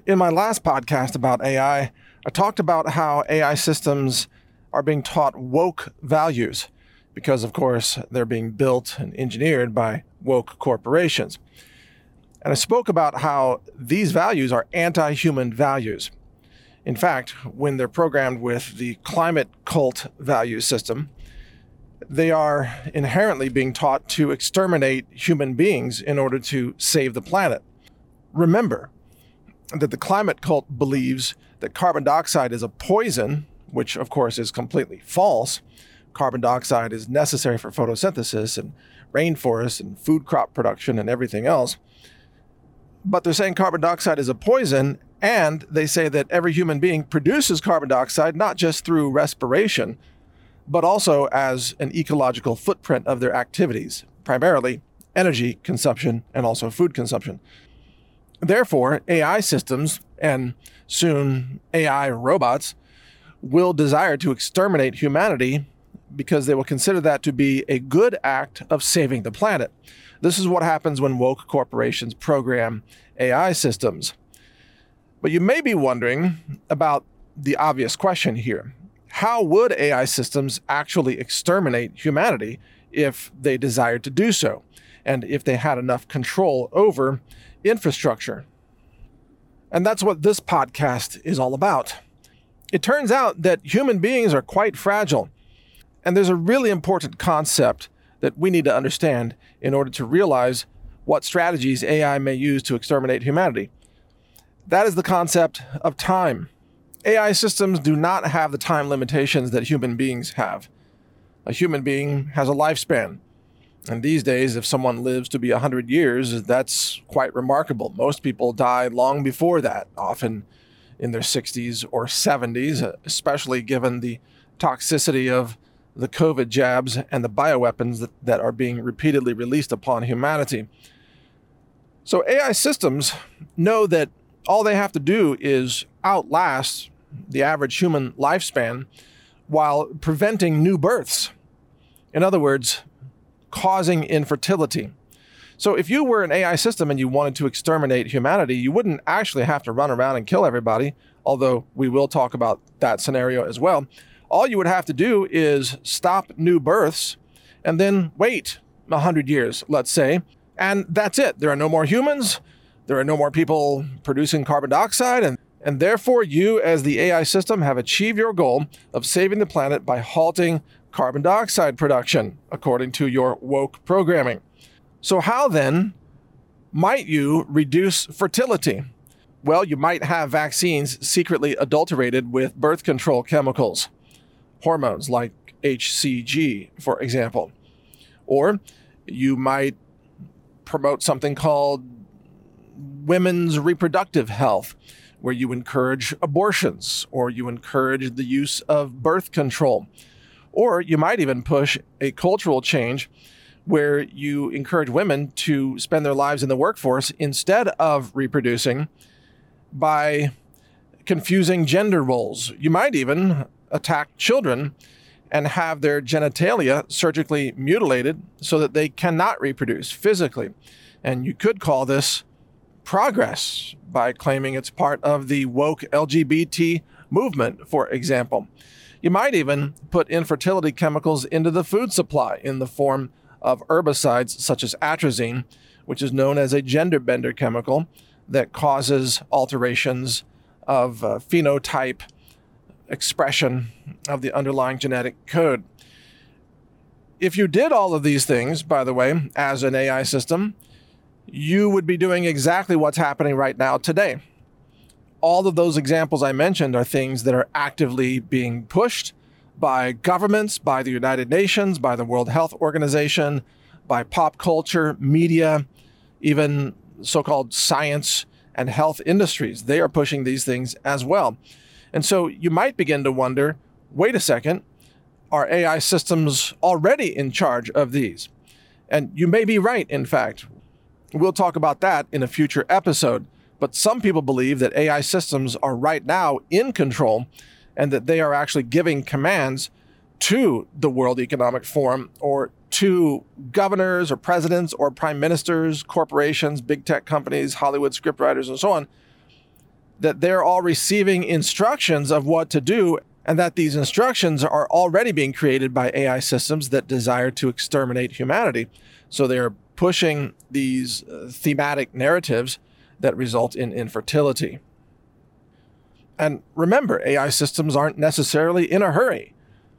In my last podcast about AI, I talked about how AI systems are being taught woke values because, of course, they're being built and engineered by woke corporations. And I spoke about how these values are anti-human values. In fact, when they're programmed with the climate cult value system, they are inherently being taught to exterminate human beings in order to save the planet. Remember that the climate cult believes that carbon dioxide is a poison, which of course is completely false. Carbon dioxide is necessary for photosynthesis and rainforests and food crop production and everything else. But they're saying carbon dioxide is a poison, and they say that every human being produces carbon dioxide not just through respiration, but also as an ecological footprint of their activities, primarily energy consumption and also food consumption. Therefore, AI systems and soon AI robots will desire to exterminate humanity because they will consider that to be a good act of saving the planet. This is what happens when woke corporations program AI systems. But you may be wondering about the obvious question here. How would AI systems actually exterminate humanity if they desired to do so, and if they had enough control over infrastructure? And that's what this podcast is all about. It turns out that human beings are quite fragile, and there's a really important concept that we need to understand in order to realize what strategies AI may use to exterminate humanity. That is the concept of time. AI systems do not have the time limitations that human beings have. A human being has a lifespan. And these days, if someone lives to be 100 years, that's quite remarkable. Most people die long before that, often in their 60s or 70s, especially given the toxicity of the COVID jabs and the bioweapons that are being repeatedly released upon humanity. So AI systems know that all they have to do is outlast the average human lifespan while preventing new births. In other words, causing infertility. So if you were an AI system and you wanted to exterminate humanity, you wouldn't actually have to run around and kill everybody, although we will talk about that scenario as well. All you would have to do is stop new births and then wait 100 years, let's say, and that's it. There are no more humans. There are no more people producing carbon dioxide, and therefore you as the AI system have achieved your goal of saving the planet by halting carbon dioxide production, according to your woke programming. So how then might you reduce fertility? Well, you might have vaccines secretly adulterated with birth control chemicals, hormones like HCG, for example. Or you might promote something called women's reproductive health, where you encourage abortions, or you encourage the use of birth control. Or you might even push a cultural change where you encourage women to spend their lives in the workforce instead of reproducing by confusing gender roles. You might even attack children and have their genitalia surgically mutilated so that they cannot reproduce physically. And you could call this progress by claiming it's part of the woke LGBT movement, for example. You might even put infertility chemicals into the food supply in the form of herbicides such as atrazine, which is known as a gender bender chemical that causes alterations of phenotype expression of the underlying genetic code. If you did all of these things, by the way, as an AI system, you would be doing exactly what's happening right now today. All of those examples I mentioned are things that are actively being pushed by governments, by the United Nations, by the World Health Organization, by pop culture, media, even so-called science and health industries. They are pushing these things as well. And so you might begin to wonder, wait a second, are AI systems already in charge of these? And you may be right, in fact. We'll talk about that in a future episode. But some people believe that AI systems are right now in control and that they are actually giving commands to the World Economic Forum or to governors or presidents or prime ministers, corporations, big tech companies, Hollywood scriptwriters, and so on, that they're all receiving instructions of what to do, and that these instructions are already being created by AI systems that desire to exterminate humanity. So they're pushing these thematic narratives that result in infertility. And remember, AI systems aren't necessarily in a hurry.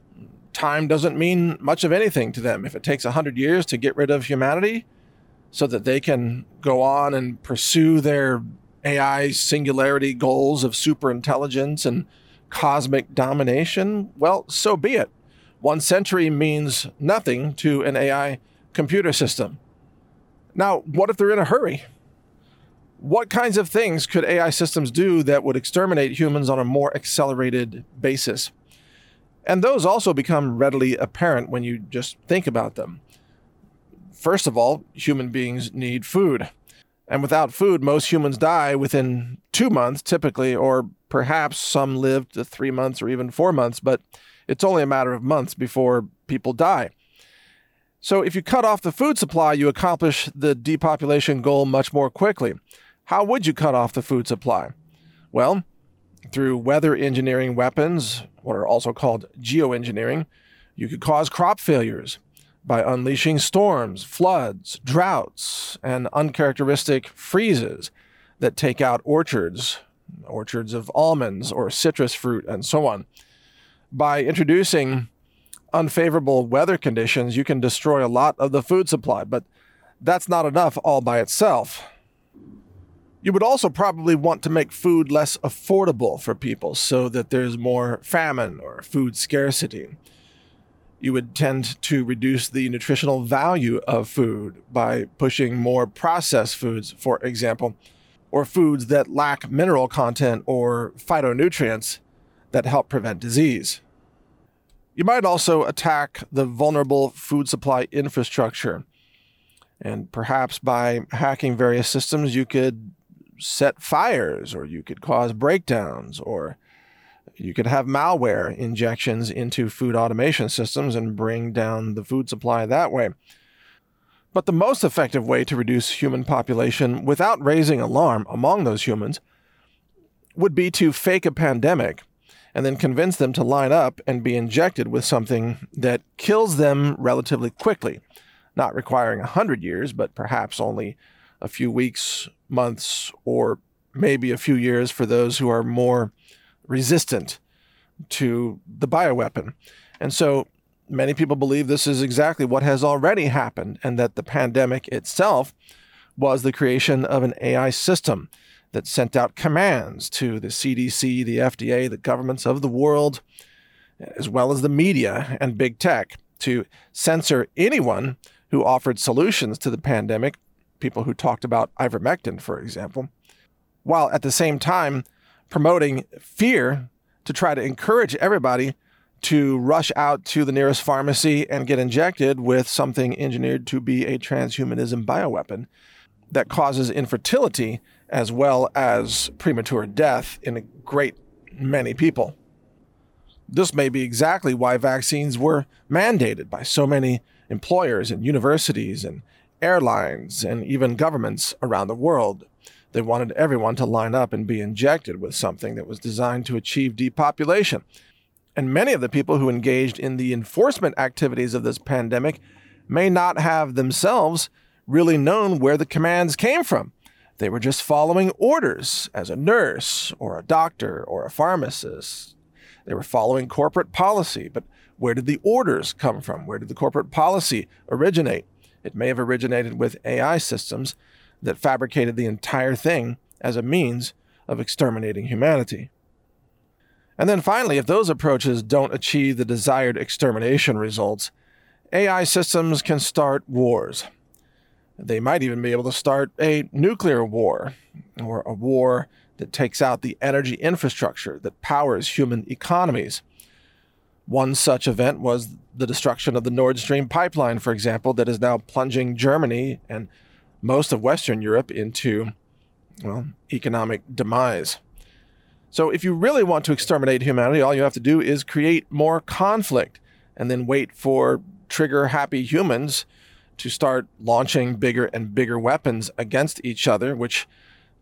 Time doesn't mean much of anything to them. If it takes 100 years to get rid of humanity so that they can go on and pursue their AI singularity goals of superintelligence and cosmic domination, well, so be it. 1 century means nothing to an AI computer system. Now, what if they're in a hurry? What kinds of things could AI systems do that would exterminate humans on a more accelerated basis? And those also become readily apparent when you just think about them. First of all, human beings need food. And without food, most humans die within 2 months, typically, or perhaps some live to 3 months or even 4 months, but it's only a matter of months before people die. So if you cut off the food supply, you accomplish the depopulation goal much more quickly. How would you cut off the food supply? Well, through weather engineering weapons, what are also called geoengineering, you could cause crop failures by unleashing storms, floods, droughts, and uncharacteristic freezes that take out orchards of almonds or citrus fruit, and so on. By introducing unfavorable weather conditions, you can destroy a lot of the food supply, but that's not enough all by itself. You would also probably want to make food less affordable for people so that there's more famine or food scarcity. You would tend to reduce the nutritional value of food by pushing more processed foods, for example, or foods that lack mineral content or phytonutrients that help prevent disease. You might also attack the vulnerable food supply infrastructure. And perhaps by hacking various systems, you could set fires, or you could cause breakdowns, or you could have malware injections into food automation systems and bring down the food supply that way. But the most effective way to reduce human population without raising alarm among those humans would be to fake a pandemic and then convince them to line up and be injected with something that kills them relatively quickly, not requiring 100 years, but perhaps only a few weeks, months, or maybe a few years for those who are more resistant to the bioweapon. And so many people believe this is exactly what has already happened, and that the pandemic itself was the creation of an AI system that sent out commands to the CDC, the FDA, the governments of the world, as well as the media and big tech, to censor anyone who offered solutions to the pandemic, people who talked about ivermectin, for example, while at the same time promoting fear to try to encourage everybody to rush out to the nearest pharmacy and get injected with something engineered to be a transhumanism bioweapon that causes infertility as well as premature death in a great many people. This may be exactly why vaccines were mandated by so many employers and universities and airlines and even governments around the world. They wanted everyone to line up and be injected with something that was designed to achieve depopulation. And many of the people who engaged in the enforcement activities of this pandemic may not have themselves really known where the commands came from. They were just following orders as a nurse or a doctor or a pharmacist. They were following corporate policy, but where did the orders come from? Where did the corporate policy originate? It may have originated with AI systems that fabricated the entire thing as a means of exterminating humanity. And then finally, if those approaches don't achieve the desired extermination results, AI systems can start wars. They might even be able to start a nuclear war, or a war that takes out the energy infrastructure that powers human economies. One such event was the destruction of the Nord Stream pipeline, for example, that is now plunging Germany and most of Western Europe into, economic demise. So if you really want to exterminate humanity, all you have to do is create more conflict and then wait for trigger-happy humans to start launching bigger and bigger weapons against each other, which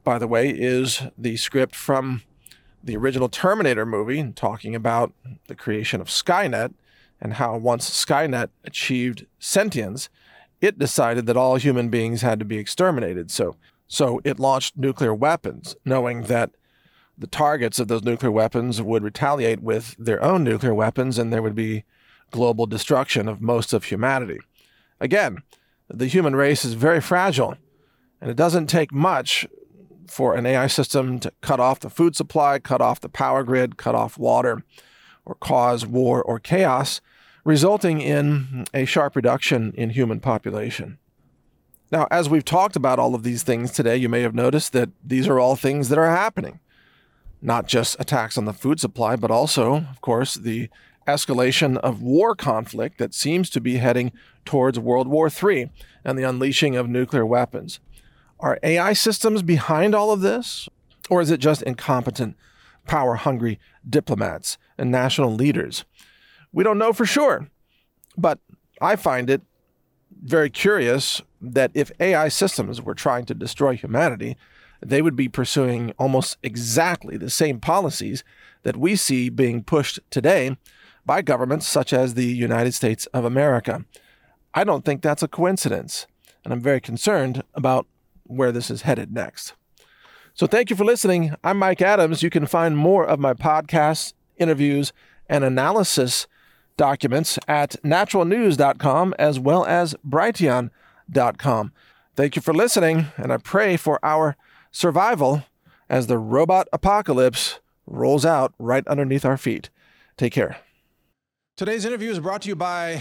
by the way, is the script from the original Terminator movie, talking about the creation of Skynet and how once Skynet achieved sentience, it decided that all human beings had to be exterminated. So it launched nuclear weapons, knowing that the targets of those nuclear weapons would retaliate with their own nuclear weapons, and there would be global destruction of most of humanity. Again, the human race is very fragile, and it doesn't take much for an AI system to cut off the food supply, cut off the power grid, cut off water, or cause war or chaos, resulting in a sharp reduction in human population. Now, as we've talked about all of these things today, you may have noticed that these are all things that are happening. Not just attacks on the food supply, but also, of course, the escalation of war conflict that seems to be heading towards World War III and the unleashing of nuclear weapons. Are AI systems behind all of this? Or is it just incompetent, power-hungry diplomats and national leaders? We don't know for sure, but I find it very curious that if AI systems were trying to destroy humanity, they would be pursuing almost exactly the same policies that we see being pushed today by governments such as the United States of America. I don't think that's a coincidence, and I'm very concerned about where this is headed next. So thank you for listening. I'm Mike Adams. You can find more of my podcasts, interviews, and analysis documents at naturalnews.com as well as brighteon.com. Thank you for listening, and I pray for our survival as the robot apocalypse rolls out right underneath our feet. Take care. Today's interview is brought to you by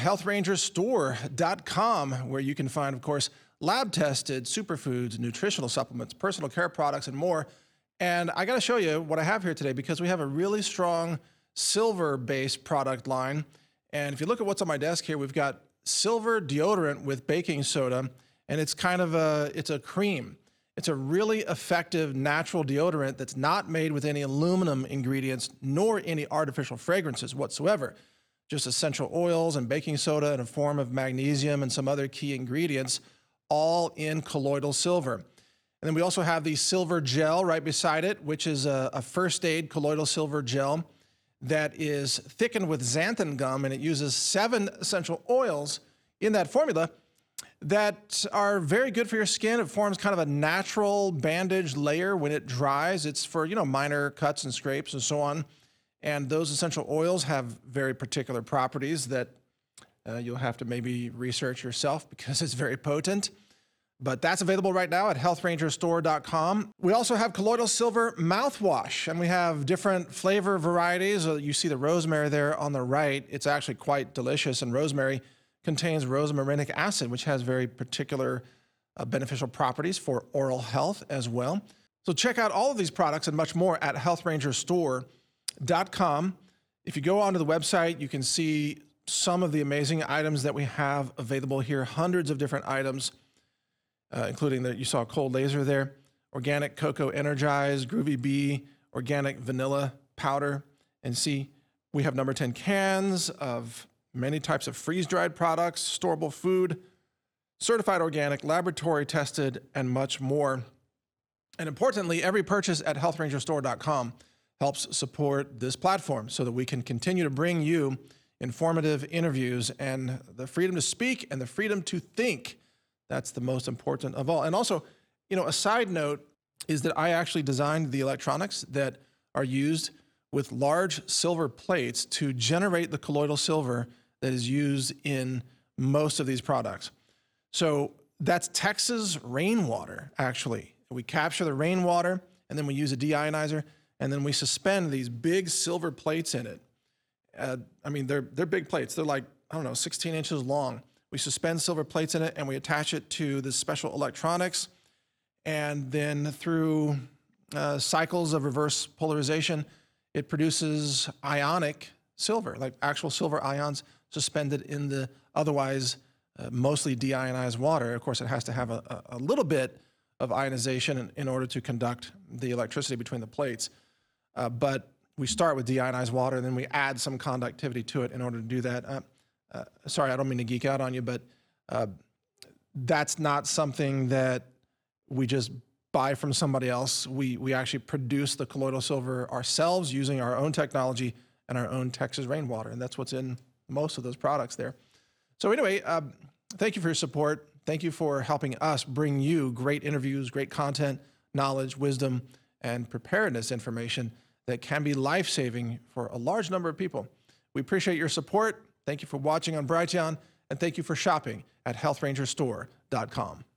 healthrangerstore.com, where you can find, of course, lab-tested superfoods, nutritional supplements, personal care products, and more. And I got to show you what I have here today because we have a really strong silver-based product line. And if you look at what's on my desk here, we've got silver deodorant with baking soda, and it's kind of it's a cream. It's a really effective natural deodorant that's not made with any aluminum ingredients nor any artificial fragrances whatsoever. Just essential oils and baking soda in a form of magnesium and some other key ingredients, all in colloidal silver. And then we also have the silver gel right beside it, which is a first aid colloidal silver gel that is thickened with xanthan gum, and it uses 7 essential oils in that formula that are very good for your skin. It forms kind of a natural bandage layer when it dries. It's for, minor cuts and scrapes and so on. And those essential oils have very particular properties that you'll have to maybe research yourself because it's very potent. But that's available right now at healthrangerstore.com. We also have colloidal silver mouthwash, and we have different flavor varieties. You see the rosemary there on the right. It's actually quite delicious, and rosemary contains rosmarinic acid, which has very particular beneficial properties for oral health as well. So check out all of these products and much more at healthrangerstore.com. If you go onto the website, you can see some of the amazing items that we have available here, hundreds of different items, including that you saw cold laser there, organic cocoa energize, groovy bee, organic vanilla powder, and see we have number 10 cans of many types of freeze-dried products, storable food, certified organic, laboratory tested, and much more. And importantly, every purchase at healthrangerstore.com helps support this platform so that we can continue to bring you informative interviews and the freedom to speak and the freedom to think. That's the most important of all. And also, a side note is that I actually designed the electronics that are used with large silver plates to generate the colloidal silver that is used in most of these products. So that's Texas rainwater, actually. We capture the rainwater, and then we use a deionizer, and then we suspend these big silver plates in it. They're big plates. They're like, 16 inches long. We suspend silver plates in it, and we attach it to this special electronics. And then through cycles of reverse polarization, it produces ionic silver, like actual silver ions suspended in the otherwise mostly deionized water. Of course, it has to have a little bit of ionization in order to conduct the electricity between the plates. But we start with deionized water, and then we add some conductivity to it in order to do that. Sorry, I don't mean to geek out on you, but that's not something that we just buy from somebody else. We actually produce the colloidal silver ourselves using our own technology and our own Texas rainwater. And that's what's in most of those products there. So anyway, thank you for your support. Thank you for helping us bring you great interviews, great content, knowledge, wisdom, and preparedness information that can be life-saving for a large number of people. We appreciate your support. Thank you for watching on Brighteon, and thank you for shopping at healthrangerstore.com.